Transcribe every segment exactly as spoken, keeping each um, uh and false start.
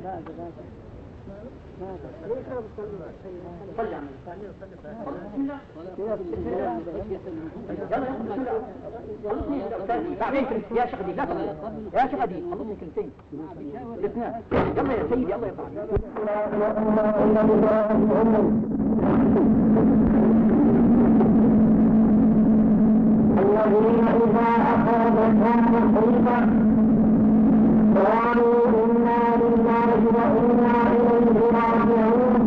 يا شيخ دي لا يا شيخ دي خلصني كلمتين الاثنين يلا يا سيدي الله يرضى الذين إذا أصابتهم مصيبة قالوا إنا لله وإنا إليه راجعون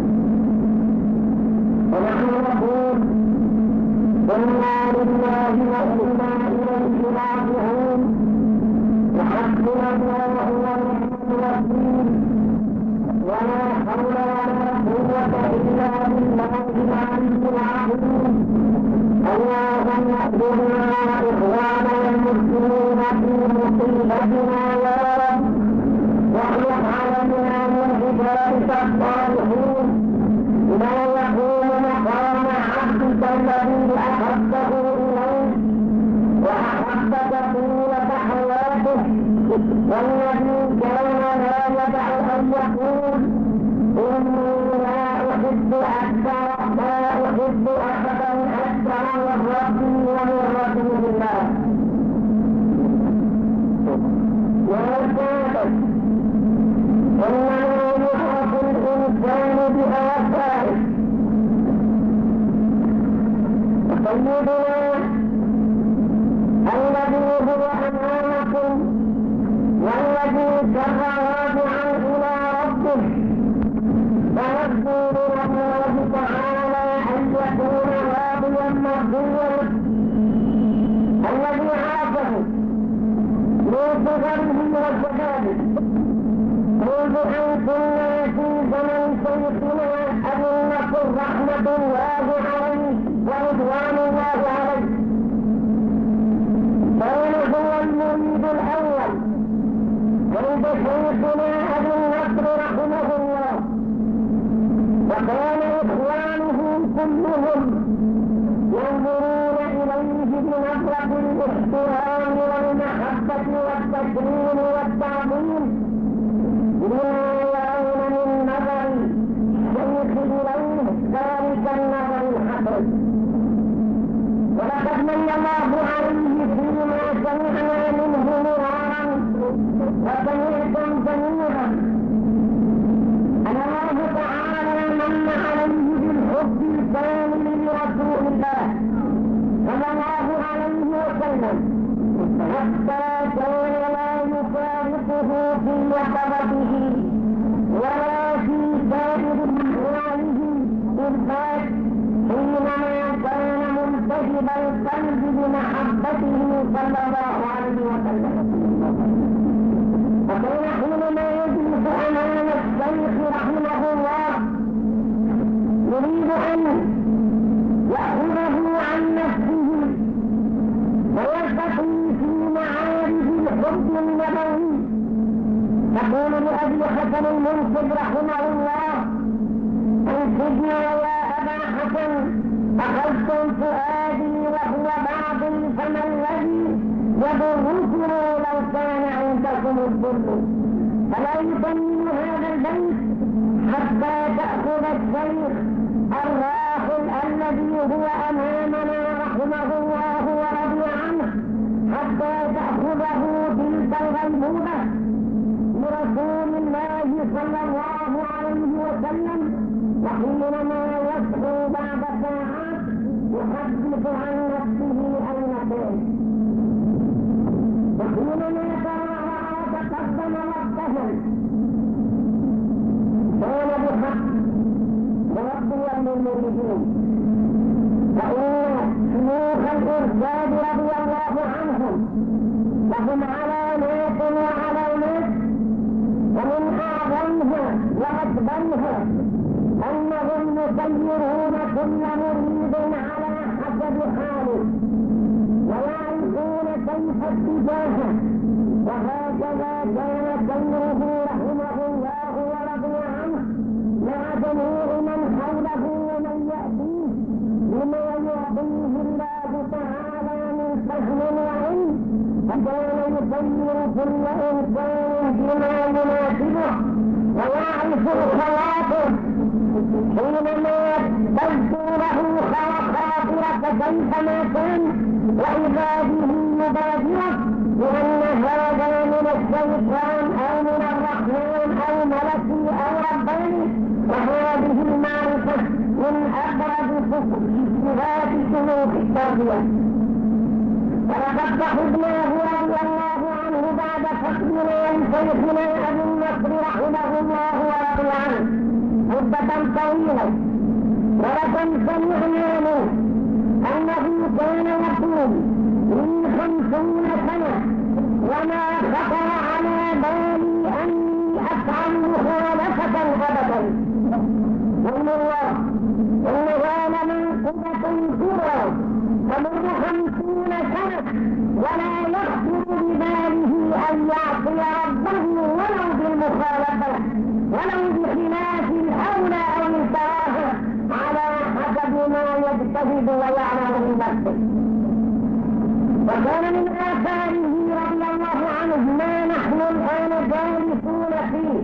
ونحن نقول إنا لله وإنا إليه راجعون وحسبنا الله ونعم الوكيل ولا حول ولا قوة إلا بالله العلي العظيم. اللهم اهدنا إخوانا المسلمين في مصيبتنا يا رب واخلق علينا من عبادك الصالحين لا يقوم مقام عبدك الذي أحبه إليك وأحبك طولة حياته والذي كان لا يدع أن يقول إني لا أحب أكثر لا أحب أحدا أكثر من ربي ومن رسول الله. ويرتابك إنما يعرف الإنسان بآثاره. سيدنا الذي هو أمامكم والذي سر راجعا إلى ربه فنرجو من الله تعالى أن يكون راضيا مرضيا الذي عرفه من صغره وشبابه منذ أن كنا في زمن شيخنا أبي النصر رحمة الله عليه ورضوان الله عليه كان هو المريد الأول عند شيخنا أبي النصر رحمه الله وكان إخوانه كلهم ينظرون إليه بنظرة الاحترام والمحبة والتكريم والتعظيم لما يرون من نظر الشيخ إليه ذلك النظر الحسن. ولقد من الله عليه فيما سمعنا منه مرارا وسمعتم جميعا أن الله تعالى من عليه بالحب الكامل لرسول الله صلى الله عليه وسلم حتى كان لا يفارقه في يقظته ولا في سائر أحواله بالذات حينما كان منتجب القلب بمحبته صلى الله عليه وسلم. وكان حينما يجلس أمام الشيخ رحمه الله يريد أن يأخذه عن نفسه ويلتقي في معارف الحب النبوي تقول لأبي حسن المنصب رحمه الله انصبنا يا أبا حسن أخذتم فؤادي وهو باطل فما الذي يضركم لو كان عندكم الضر فلا يطمن هذا البيت حتى تأخذ الشيخ الراحل الذي هو أمامنا رحمه الله ورضي عنه حتى تأخذه تلك الغيبوبة لرسول الله صلى الله عليه وسلم. وحينما يصحو بعد ساعات يحدث عن نفسه أين كان وحينما تراها تقدم وابتهل كان بحق مربيا للمريدين. فإن شيوخ الإرشاد رضي الله عنهم لهم علامات وعلامات ومن أعظمها وأكبرها أنهم يسيرون كل مريد على حسب حاله ويعرفون كيف اتجاهه. وهكذا كان سيره رحمه الله ورضي عنه مع جميع من حوله ومن يأتيه بما يعطيه الله تعالى من فهم وعلم فكان يسير كل إنسان بما يناسبه ويعرف الخواطر حينما تبدو له خاطرة كيفما كان وإذا به يبادرك لأن هذا من الشيطان أو من الرحمن أو ملكي أو رباني. وهذه المعرفة من أبرز صفات سلوك التربية. ولقد صحبناه رضي الله عنه بعد فقدنا لشيخنا أبي النصر رحمه الله ورضي عنه مدة طويلة، ولكن سمعنا منه أنه كان يقول من خمسون سنة وما خطر على بالي أني أفعل مخالفة أبدا. ثم الله إنها لمنقبة كبرى تمر خمسون سنة ولا يخطر بباله أن يعصي ربه ولو بالمخالفة ولو بخلاف الأولى أو الكراهة على حسب ما يجتهد ويعلم من نفسه. وكان من آثاره رضي الله عنه ما نحن الآن جالسون فيه،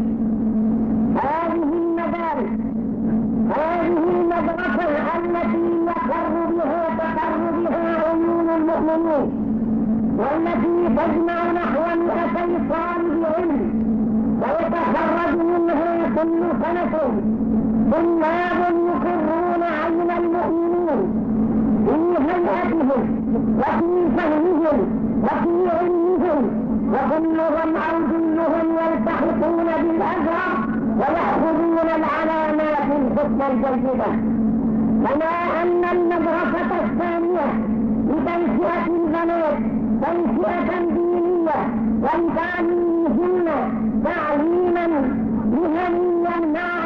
هذه المدارس، هذه المدرسة التي يقر بها تقر بها عيون المؤمنين، والتي تجمع نحو مئتي طالب علم ويتخرج منها كل سنة طلاب يقرون عين المؤمنين في هيئتهم وفي فهمهم وفي علمهم، وكلهم أو كلهم يلتحقون بالأزهر ويأخذون العلامات الحسنى الجيدة. كما أن المدرسة الثانية لتنشئة البنات تنشئة دينية ولتعليمهن تعليما مهنيا مع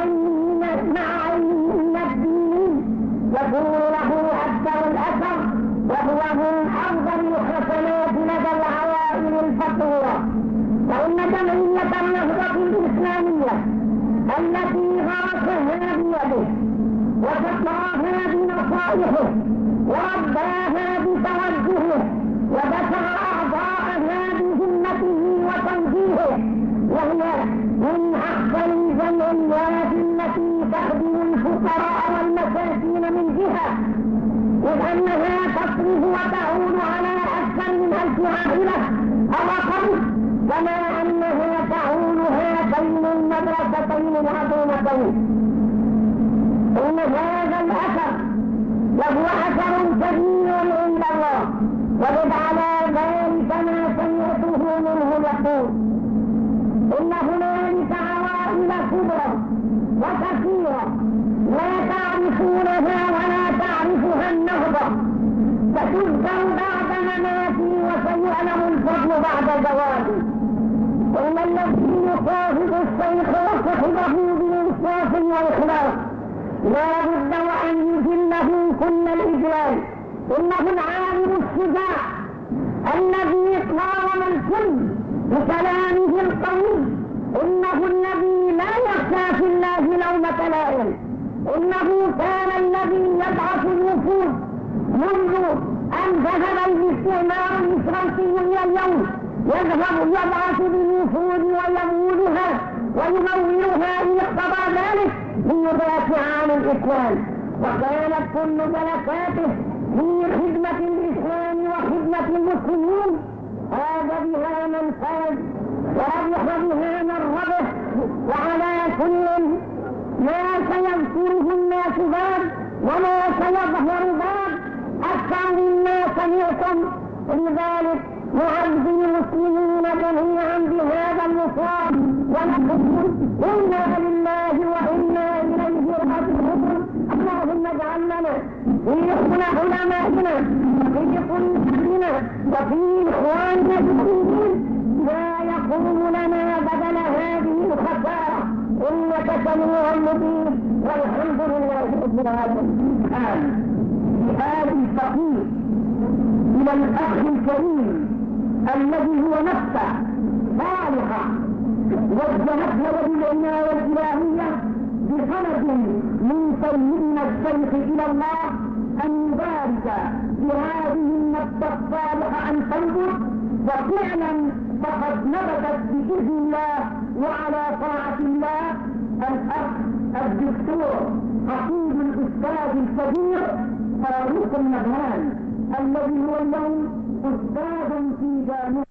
علم الدين يكون له أكثر الأثر، وهو من أفضل الحسنات لدى العوائل الفقيرة. فإن جمعية النهضة الإسلامية التي غرسها بيده وسقاها بنصائحه ورباها بتوجهه ودفع أعضاءها بهمته وتوجيهه، وهي من أحسن الجمعيات التي تخدم الفقراء والمساكين من جهة، إذ أنها تصرف وتعود على أكثر من ألف عائلة أو أقل، كما أنها تعود هاتين المدرستين العظيمتين. إن هذا الأثر له أثر كبير عند الله، وقد على ذلك ما سمعته منه يقول إن هنالك عوائل كبرى وكثيرة لا تعرفونها ولا تعرفها النهضة، ستذكر بعد مماتي وسيعلم الفضل بعد زواجي. إن الذي يصاحب الشيخ وصحبه بإنصاف وإخلاص لا بد وأن يجله كل الإجلال. إنه العالم الشجاع الذي قاوم الكل بكلامه القوي، إنه الذي لا يخشى في الله لومة لائم، إنه كان الذي يبعث الوفود منذ أن ذهب الاستعمار الإفرنسي إلى اليوم، يذهب يبعث بالوفود ويمولها ويمولها إن اقتضى ذلك ليدافع عن الإسلام. وكانت كل جلساته في خدمة الإسلام وخدمة المسلمين، هذا بها من فاز وربح بها من ربح. وعلى كل ما سيذكره الناس بعد وما سيظهر بعد أكثر مما سمعتم، لذلك نعزي المسلمين جميعا بهذا الوصال ونقول إنا لله وإنا إليه راجعون. اللهم اجعلنا في علمائنا وفي قلوبنا وفي إخواننا المسلمين لا يقوم لنا بدل هذه الخسارة، إنك سميع مجيب والحمد لله رب العالمين. الآن بهذا الفقير إلى الأخ الكريم الذي هو نفسه صالحة وجهتها بالعناية الإلهية بسند من سيدنا الشيخ إلى الله أن يبارك بهذه النفس الصالحة أن تنظر، وفعلا فقد نبتت بإذن الله وعلى طاعة الله الدكتور حفيد الأستاذ الكبير فاروق النبهان الذي هو اليوم أستاذ في جامعة